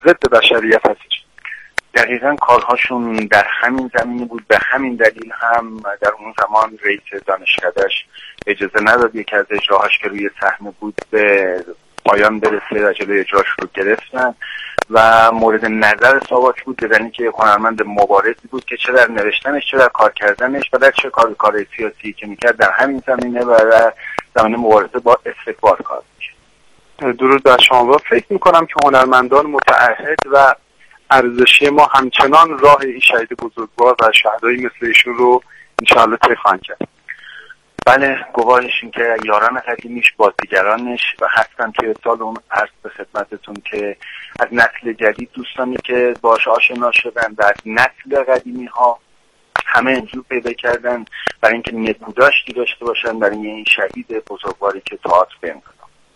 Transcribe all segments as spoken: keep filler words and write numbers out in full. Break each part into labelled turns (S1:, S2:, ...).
S1: ضد بشریت هستش.
S2: دقیقاً کارهاشون در همین زمینه بود. به همین دلیل هم در اون زمان رئیس دانشکدهش اجازه نداد یکی از اجراهاش که روی صحنه بود به پایان برسه و جلوی اجراش رو گرفتن و مورد نظر ساواک بود، بدنی که هنرمند مبارزی بود که چه در نوشتنش چه در کار کردنش و در چه کار کار سیاسی که میکرد در همین زمینه و در زمینه مبارزه با استکبار کار میکرد.
S1: درود بر شما. فکر میکنم که هنرمندان متعهد و ارزشی ما همچنان راه این شهید بزرگوار و شهدایی مثل ایشون رو انشاءالله طی خواهند کرد.
S2: بله، گواهشون که یاران قدیمیش بازیگرانش و هستن که سال اون عرض به خدمتتون که از نسل جدید دوستانی که باهاش آشنا شدن و از نسل قدیمی ها همه انجور پیدا کردن برای اینکه نکوداشتی داشته باشن برای این شهید بزرگواری که تئاتر به انقلاب.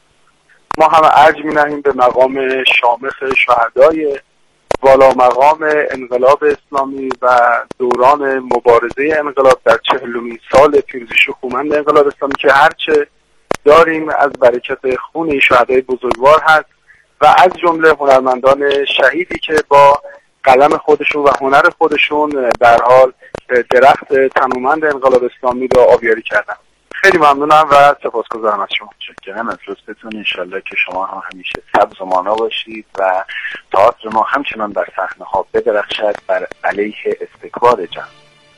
S1: ما هم ارج می‌نهیم به مقام شامخ شهدای والا مقام انقلاب اسلامی و دوران مبارزه انقلاب در چهلمین سال پیروزی شکوهمند انقلاب اسلامی که هرچه داریم از برکت خون این شهدای بزرگوار هست و از جمله هنرمندان شهیدی که با قلم خودشون و هنر خودشون در حال درخت تنومند انقلاب اسلامی را آبیاری کردن. خیلی ممنونم و سپاسگزارم از شما.
S2: متشکرم از لطفتون. انشالله که شما هم همیشه سبز و مانا باشید و تئاتر ما همچنان در صحنه ها بدرخشد بر علیه استکبار جمع.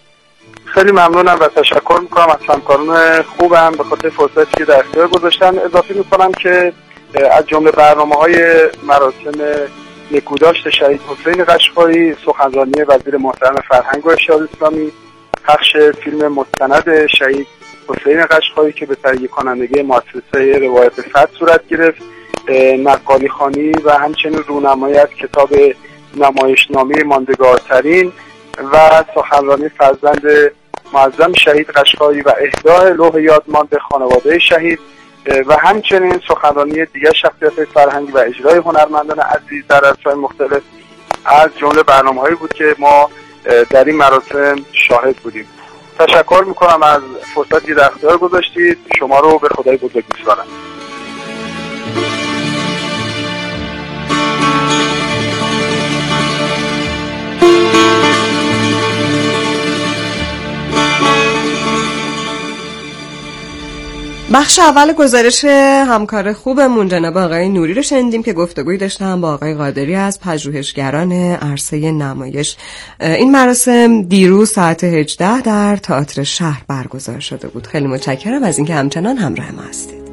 S1: خیلی ممنونم و تشکر میکنم از همکاران خوبم به خاطر فرصتی که در اختیار گذاشتن. اضافه میکنم که از جمله برنامه‌های مراسم نکوداشت شهید حسین قشقایی، سخنرانی وزیر محترم فرهنگ و ارشاد اسلامی، پخش فیلم مستند شهید حسین قشقایی که به تهیه کنندگی مؤسسه روایت فتح صورت گرفت، نقالی خوانی و همچنین رونمایی از کتاب نمایشنامه ماندگارترین و سخنرانی فرزند معظم شهید قشقایی و اهدای لوح یادمان به خانواده شهید و همچنین سخنرانی دیگر شخصیت فرهنگی و اجرای هنرمندان عزیز در عرصه‌های مختلف از جمله برنامه‌هایی بود که ما در این مراسم شاهد بودیم. تشکر میکنم از فرصتی در اختیار گذاشتید. شما رو به خدای بزرگ میسپارم.
S3: بخش اول گزارش همکار خوبمون جناب آقای نوری رو شنیدیم که گفتگوی داشتن با آقای قادری از پژوهشگران عرصه نمایش. این مراسم دیروز ساعت هجده در تئاتر شهر برگزار شده بود. خیلی متشکرم از اینکه همچنان همراه ما هستید.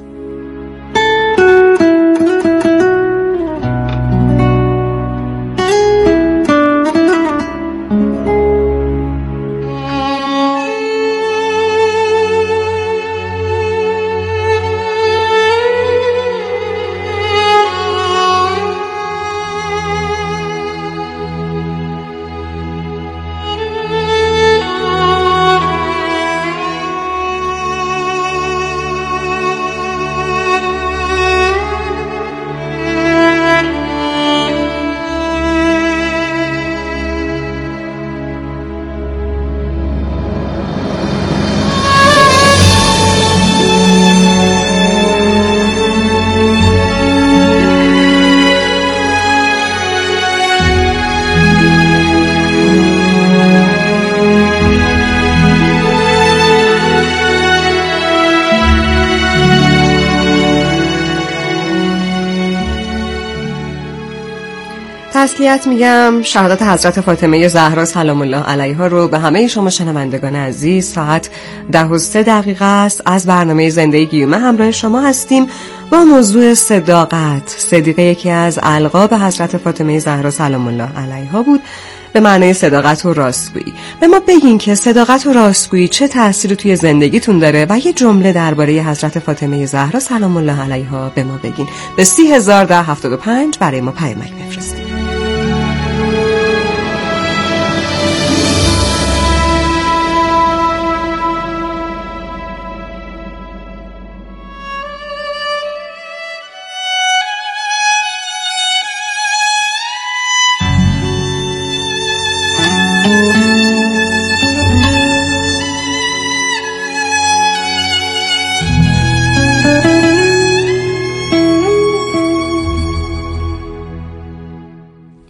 S3: تسلیت میگم شهادت حضرت فاطمه زهرا سلام الله علیها رو به همه شما شنوندگان عزیز. ساعت ده و سه دقیقه است. از برنامه زنده گیومه همراه شما هستیم با موضوع صداقت. صدیقه یکی از القاب حضرت فاطمه زهرا سلام الله علیها بود به معنای صداقت و راستگویی. به ما بگین که صداقت و راستگویی چه تأثیری توی زندگیتون داره و یه جمله درباره حضرت فاطمه زهرا سلام الله علیها به ما بگین. به سی هزار ده هفتاد و پنج برای ما پیامک بفرستید.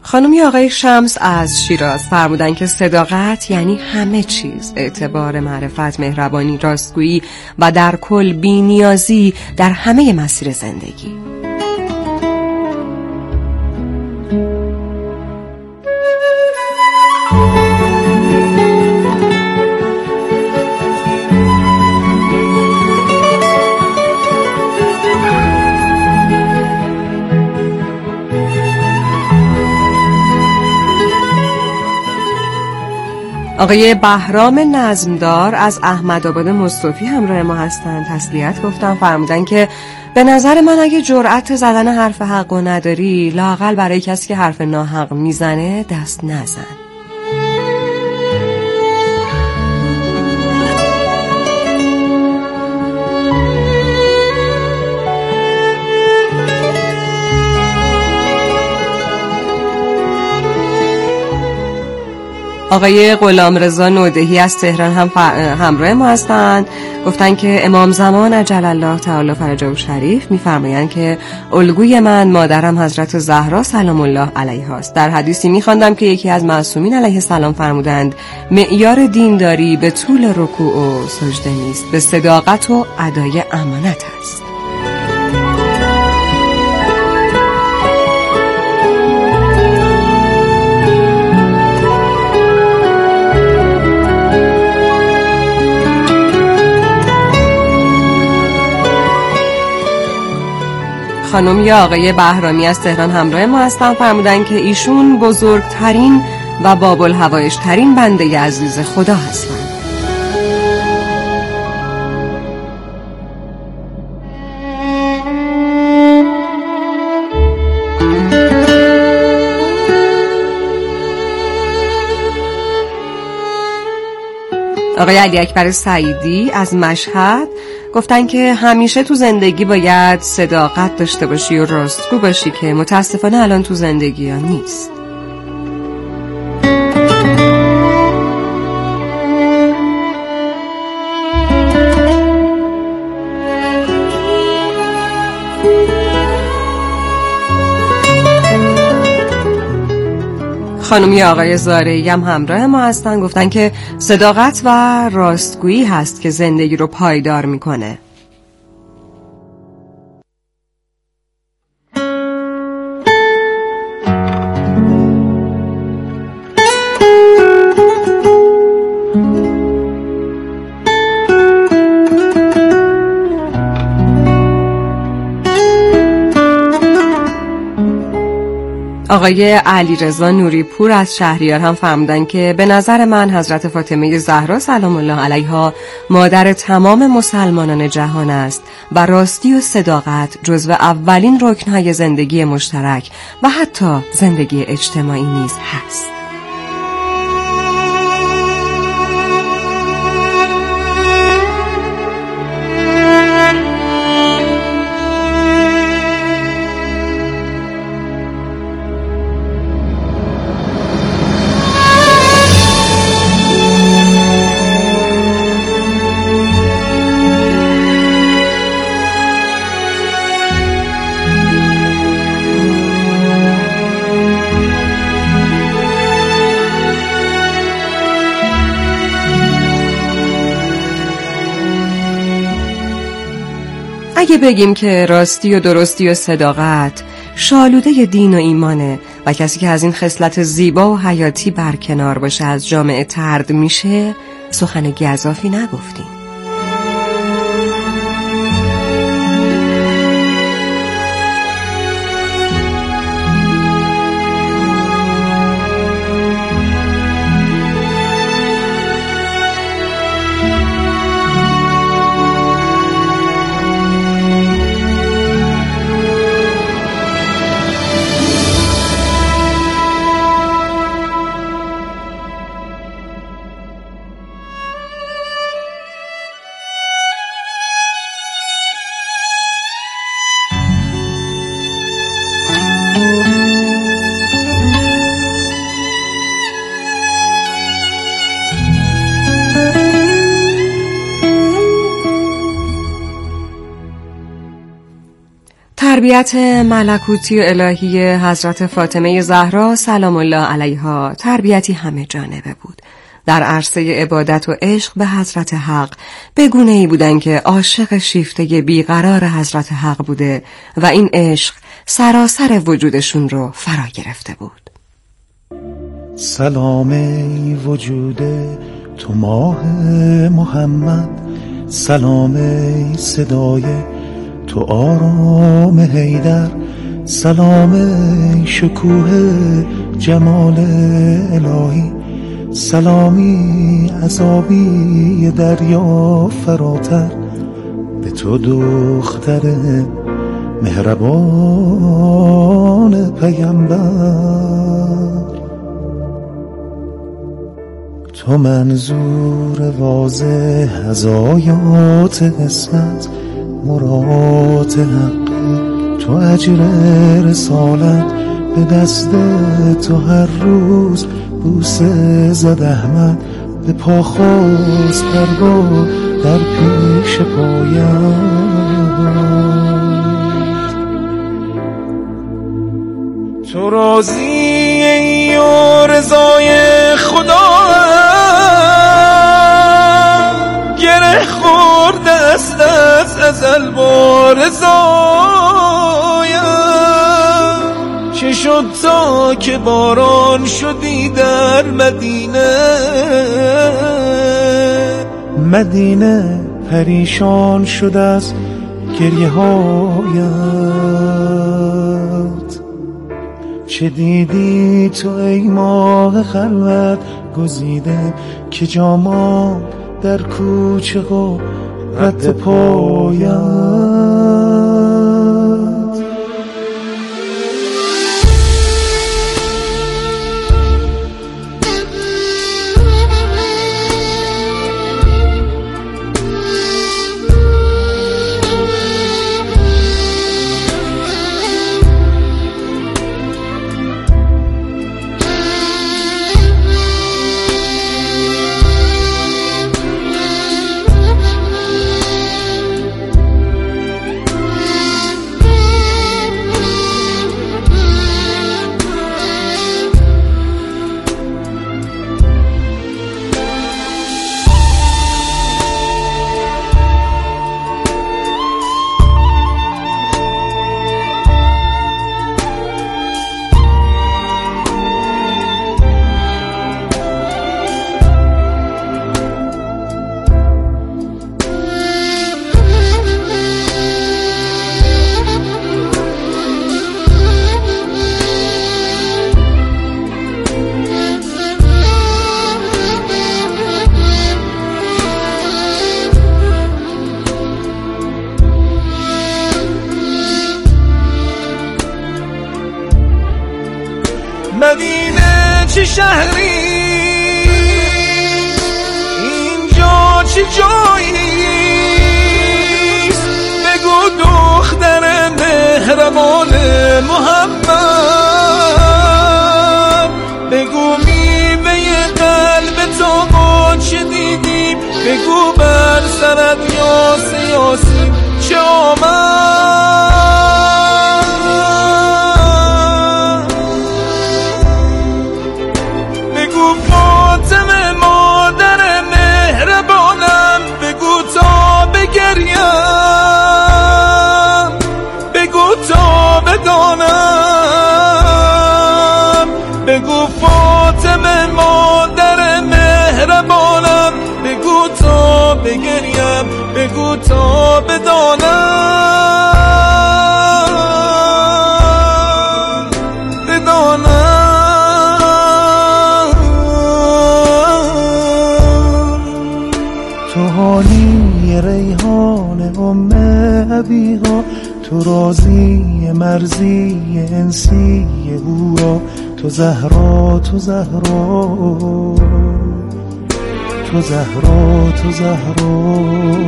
S3: خانمی آقای شمس از شیراز فرمودن که صداقت یعنی همه چیز، اعتبار، معرفت، مهربانی، راستگویی و در کل بی‌نیازی در همه مسیر زندگی. آقای بهرام نظمدار از احمدآباد مصطفی همراه ما هستند. تسلیت گفتن، فرمودن که به نظر من اگه جرأت زدن حرف حقو نداری، لااقل برای کسی که حرف ناحق میزنه دست نزن. آقای غلامرضا نودهی از تهران هم ف... همراه ما هستند. گفتن که امام زمان عجل الله تعالی فرجه شریف میفرمایند که الگوی من مادرم حضرت زهرا سلام الله علیها است. در حدیثی میخواندم که یکی از معصومین علیه السلام فرمودند معیار دینداری به طول رکوع و سجده نیست، به صداقت و ادای امانت است. خانم یا آقای بهرامی از تهران همراه ما هستن، فرمودن که ایشون بزرگترین و باب الحوایج ترین بنده عزیز خدا هستن. آقای علی اکبر سعیدی از مشهد گفتن که همیشه تو زندگی باید صداقت داشته باشی و راستگو باشی که متاسفانه الان تو زندگی ها نیست. خانمی آقای زارعی هم همراه ما هستن، گفتن که صداقت و راستگویی هست که زندگی رو پایدار میکنه. آقای علیرضا نوریپور از شهریار هم فرمودن که به نظر من حضرت فاطمه زهرا سلام الله علیها مادر تمام مسلمانان جهان است و راستی و صداقت جزو اولین رکنهای زندگی مشترک و حتی زندگی اجتماعی نیز هست. اگه بگیم که راستی و درستی و صداقت شالوده دین و ایمانه و کسی که از این خصلت زیبا و حیاتی برکنار باشه از جامعه طرد میشه، سخن گزافی نگفتیم. تربیت ملکوتی و الهی حضرت فاطمه زهرا سلام الله علیها تربیتی همه جانبه بود. در عرصه عبادت و عشق به حضرت حق به گونه‌ای بودن که عاشق شیفته بیقرار حضرت حق بوده و این عشق سراسر وجودشون رو فرا گرفته بود.
S4: سلام ای وجود تو ماه محمد، سلام ای صدای تو آرام حیدر، سلام ای شکوه جمال الهی، سلامی عذابی دریا فراتر به تو دختر مهربان پیامبر. تو منظور واضح از آیات اسمت، مراد حقی تو اجر رسالت، به دست تو هر روز بوسه زد احمد، به پا خواست پروا در پیش پایم. تو راضی ای و رضای خدا، گره خورده است از ازل با رضایم. چه شد تا که باران شدی در مدینه، مدینه پریشان شد از گریه هایت. چه دیدی تو ای ماه خلوت گزیده، که جاما در کوچه و رد پایت. مدینه چه شهری، اینجا چه جاییست، بگو دختر مهربان محمد، بگو میوه قلب تو ما چه دیدیم، بگو بر سرت یا سیاسی چه آمد. فاطمه مادر مهربانم، بگو تا بگریم، بگو تا بدانم، بگو فاطمه مادر مهربانم، بگو تا بگریم، بگو تا بدانم، بدانم. تو حالی ریحان ام ابیها، تو رازی مرزی انسی هورا، تو زهرا تو زهرا تو زهرا تو زهرا.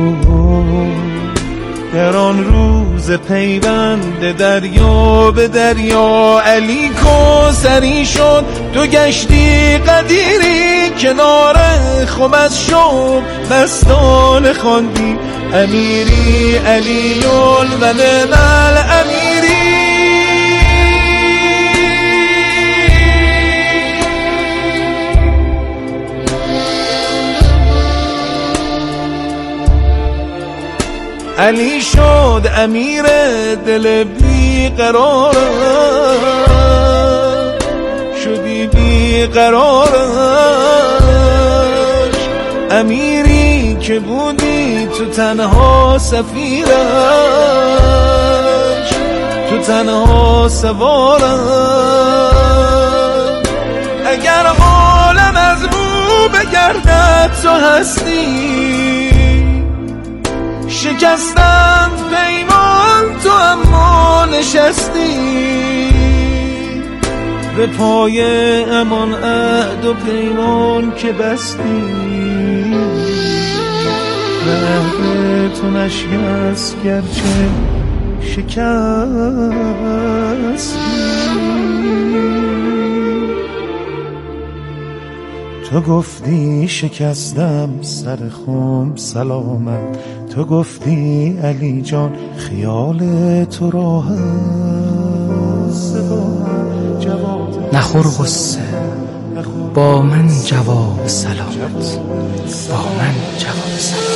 S4: در آن روز پیوند دریا به دریا، علی کوثری شد تو گشتی قدیری، کنار خم از شوق مستانه خواندی امیری، علی و نعم الامیری. علی شد امیر دل بی قرارش، شدی بی قرارش، امیری که بودی تو تنها سفیرش، تو تنها سوارش. اگر عالم از مو بگردد تو هستی، شکستند پیمان تو اما نشستی، به پای امان عهد و پیمان که بستی، به عهد تو نشکست گرچه شکستی. تو گفتی شکستم سر خم سلامت، تو گفتی علی جان خیال تو راحت.
S5: نخور غصه با من جواب سلامت، با من جواب سلامت.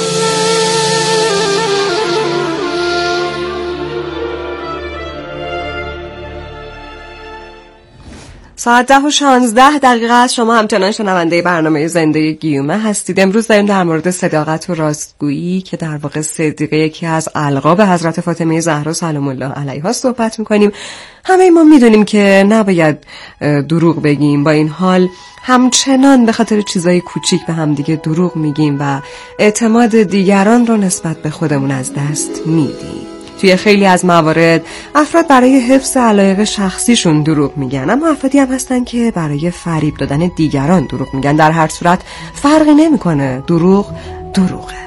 S3: ساعت ده و شانزده دقیقه است. شما همچنان شنونده برنامه زنده گیومه هستید. امروز داریم در مورد صداقت و راستگویی که در واقع صدیقه یکی از القاب حضرت فاطمه زهرا سلام الله علیها صحبت میکنیم. همه ما میدونیم که نباید دروغ بگیم، با این حال همچنان به خاطر چیزای کوچیک به هم دیگه دروغ میگیم و اعتماد دیگران رو نسبت به خودمون از دست میدیم. توی خیلی از موارد افراد برای حفظ علایق شخصیشون دروغ میگن، اما افرادی هم هستن که برای فریب دادن دیگران دروغ میگن. در هر صورت فرقی نمیکنه، دروغ دروغه.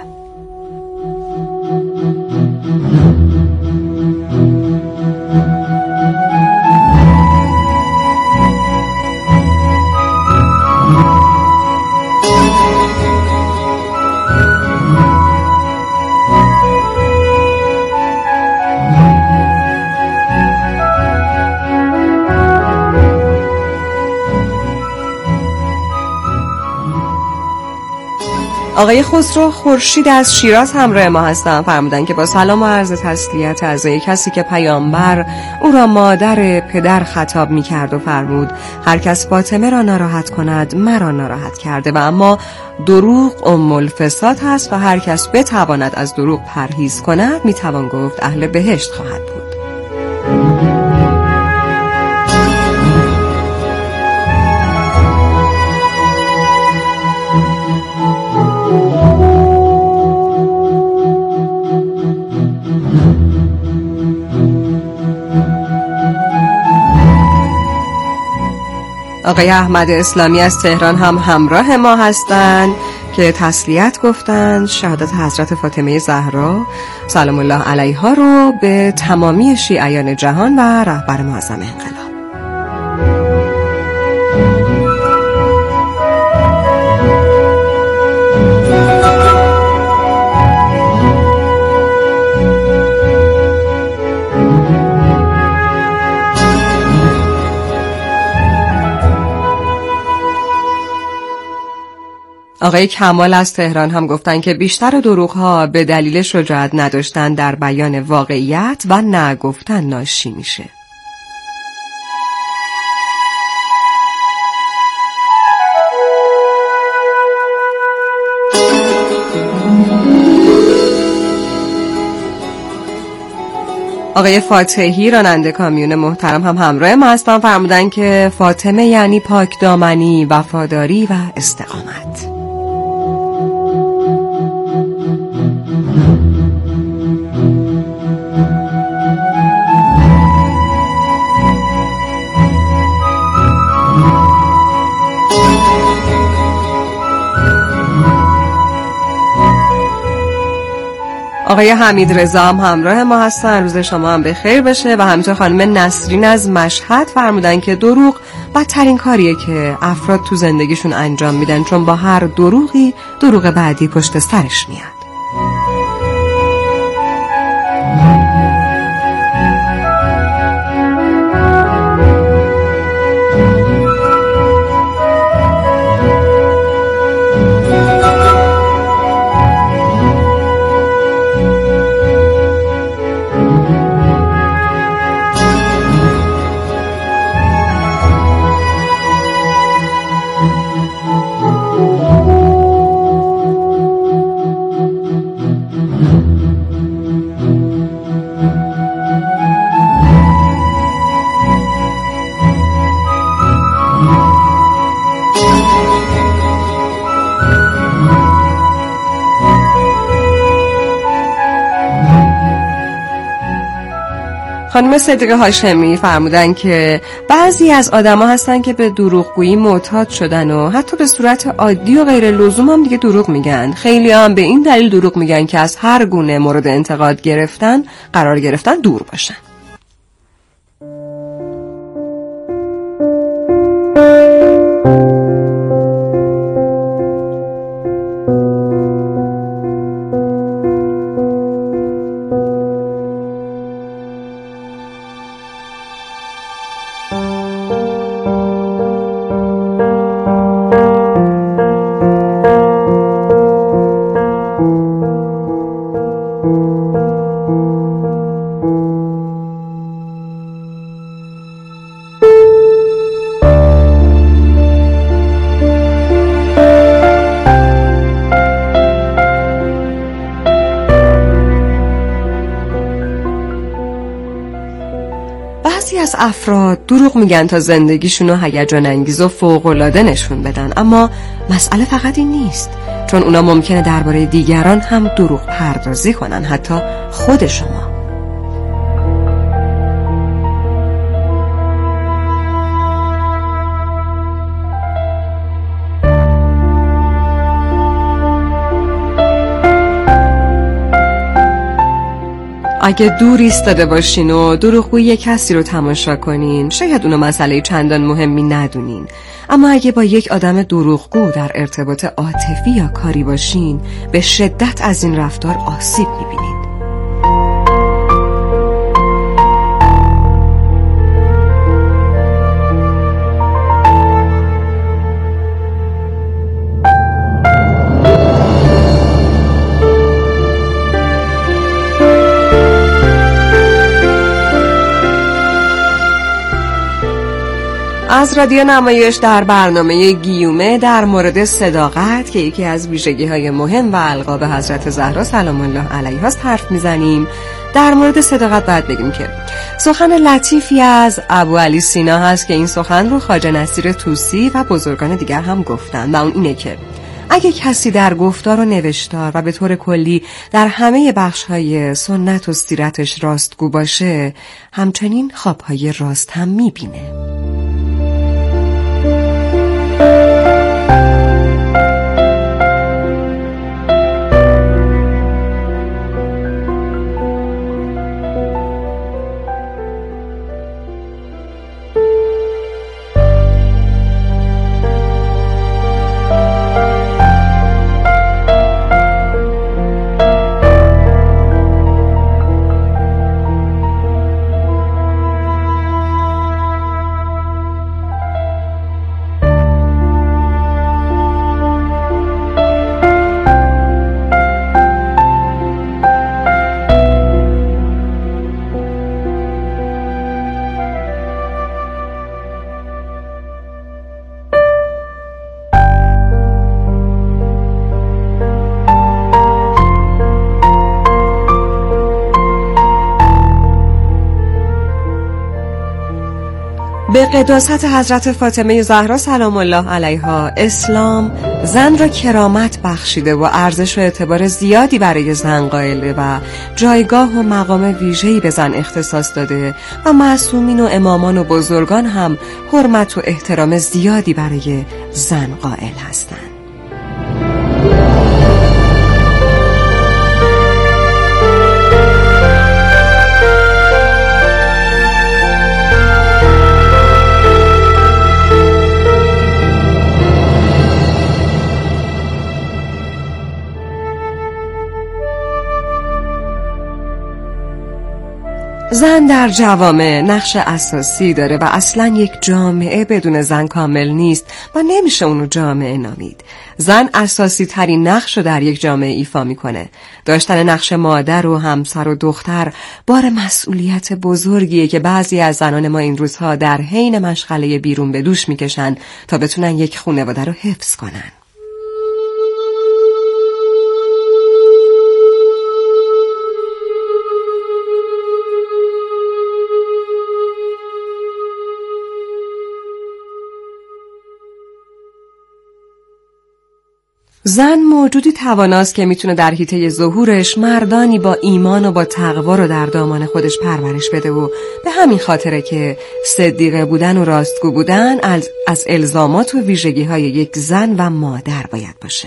S3: آقای خسرو خورشید از شیراز همراه ما هستن. فرمودن که با سلام و عرض تسلیت از کسی که پیامبر او را مادر پدر خطاب می کرد و فرمود هر کس فاطمه را ناراحت کند مرا ناراحت کرده، و اما دروغ ام الفساد هست و هر کس بتواند از دروغ پرهیز کند می توان گفت اهل بهشت خواهد بود. آقای احمد اسلامی از تهران هم همراه ما هستند که تسلیت گفتند شهادت حضرت فاطمه زهرا سلام الله علیها رو به تمامی شیعیان جهان و رهبر معظم انقلاب. آقای کمال از تهران هم گفتن که بیشتر دروغ‌ها به دلیل شجاعت نداشتن در بیان واقعیت و نگفتن ناشی میشه. آقای فاتحی راننده کامیون محترم هم همراه ما هستن. فرمودن که فاطمه یعنی پاک دامنی، وفاداری و استقامت. آقای حمید رضا هم همراه ما هستن. روز شما هم بخیر بشه. و همینطور خانم نسرین از مشهد فرمودن که دروغ بدترین کاریه که افراد تو زندگیشون انجام میدن، چون با هر دروغی دروغ بعدی پشت سرش میاد. خانم صدیقه هاشمی فرمودن که بعضی از آدما هستن که به دروغگویی معتاد شدن و حتی به صورت عادی و غیر لزوم هم دیگه دروغ میگن. خیلی هم به این دلیل دروغ میگن که از هر گونه مورد انتقاد گرفتن قرار گرفتن دور باشن. بعضی از افراد دروغ میگن تا زندگیشونو هیجان انگیز و فوق‌العاده نشون بدن، اما مسئله فقط این نیست، چون اونا ممکنه درباره دیگران هم دروغ پردازی کنن، حتی خود شما. اگه دور ایستاده باشین و دروغگویی کسی رو تماشا کنین، شاید اونو مسئله چندان مهمی ندونین، اما اگه با یک آدم دروغگو در ارتباط عاطفی یا کاری باشین، به شدت از این رفتار آسیب میبینین. از رادیو نمایش در برنامه گیومه در مورد صداقت که یکی از ویژگی‌های مهم و القاب حضرت زهرا سلام الله علیها است حرف میزنیم. در مورد صداقت باید بگیم که سخن لطیفی از ابو علی سینا هست که این سخن رو خواجه نصیر طوسی و بزرگان دیگر هم گفتن و اون اینه که اگه کسی در گفتار و نوشتار و به طور کلی در همه بخش‌های سنت و سیرتش راستگو باشه، همچنین خواب‌های راست هم می‌بینه. به قداست حضرت فاطمه زهرا سلام الله علیها، اسلام زن را کرامت بخشیده و ارزش و اعتبار زیادی برای زن قائله و جایگاه و مقام ویژه‌ای به زن اختصاص داده و معصومین و امامان و بزرگان هم حرمت و احترام زیادی برای زن قائل هستند. زن در جوامع نقش اساسی داره و اصلا یک جامعه بدون زن کامل نیست و نمیشه اونو جامعه نامید. زن اساسی ترین نقش رو در یک جامعه ایفا میکنه. داشتن نقش مادر و همسر و دختر بار مسئولیت بزرگیه که بعضی از زنان ما این روزها در حین مشغله بیرون به دوش میکشن تا بتونن یک خانواده رو حفظ کنن. زن موجودی تواناست که میتونه در حیطه ظهورش مردانی با ایمان و با تقوا رو در دامان خودش پرورش بده و به همین خاطره که صدیقه بودن و راستگو بودن از, از الزامات و ویژگی های یک زن و مادر باید باشه.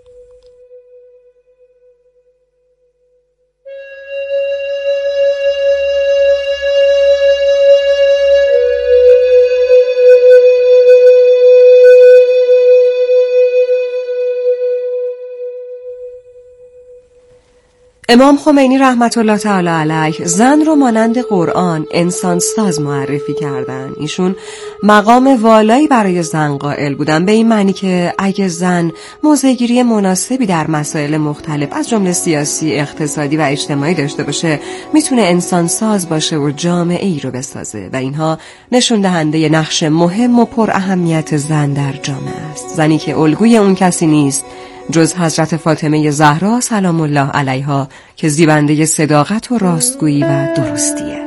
S3: امام خمینی رحمت الله تعالی علیه زن رو مانند قرآن انسان ساز معرفی کردن. ایشون مقام والایی برای زن قائل بودن، به این معنی که اگه زن موضع‌گیری مناسبی در مسائل مختلف از جمله سیاسی، اقتصادی و اجتماعی داشته باشه میتونه انسان ساز باشه و جامعه ای رو بسازه و اینها نشون دهنده نقش مهم و پر اهمیت زن در جامعه است. زنی که الگوی اون کسی نیست جز حضرت فاطمه زهرا سلام الله علیها که زیبنده صداقت و راستگویی و درستیه.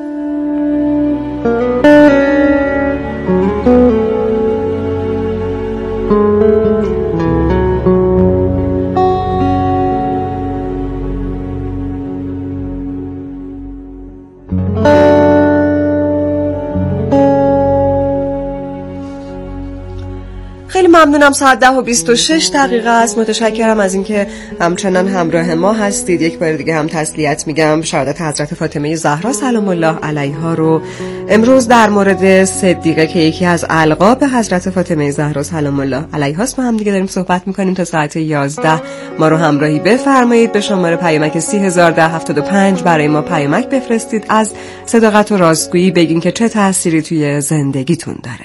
S3: خیلی ممنونم. ساعت ده و بیست و شش دقیقه است. متشکرم از اینکه همچنان همراه ما هستید. یک بار دیگه هم تسلیت میگم. شهادت حضرت فاطمه زهرا سلام الله علیها رو امروز در مورد صدیقه که یکی از القاب حضرت فاطمه زهرا سلام الله علیها است با هم دیگه داریم صحبت میکنیم تا ساعت یازده. ما رو همراهی بفرمایید. به شماره پیامک سی هزار و ده هفتاد و پنج برای ما پیامک بفرستید. از صداقت و راستگویی بگین که چه تأثیری توی زندگیتون داره.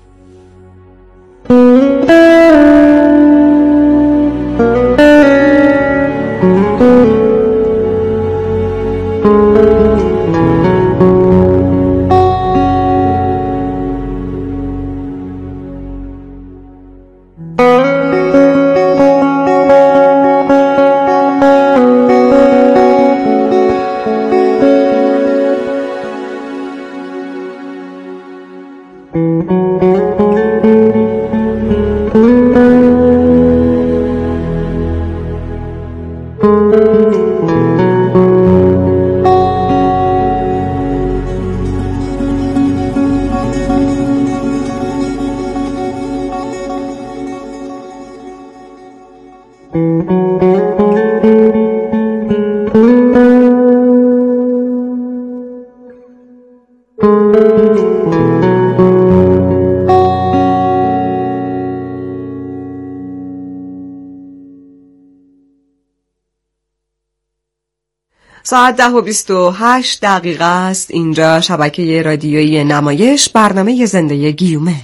S3: ساعت ده و بیست و هشت دقیقه است. اینجا شبکه رادیویی نمایش، برنامه زنده گیومه.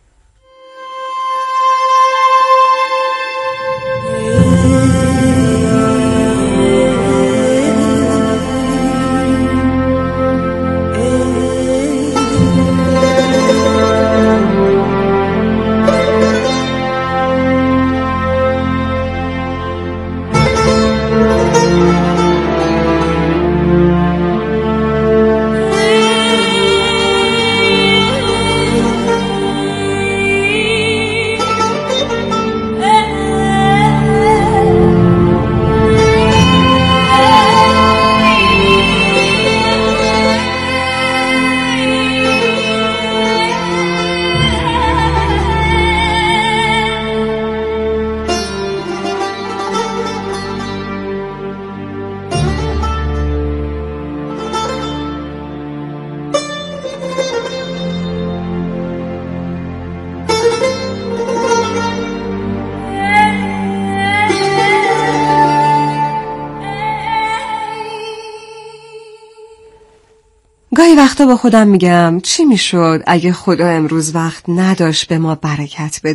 S3: گاهی وقتا با خودم میگم چی میشد اگه خدا امروز وقت نداشت به ما برکت بده.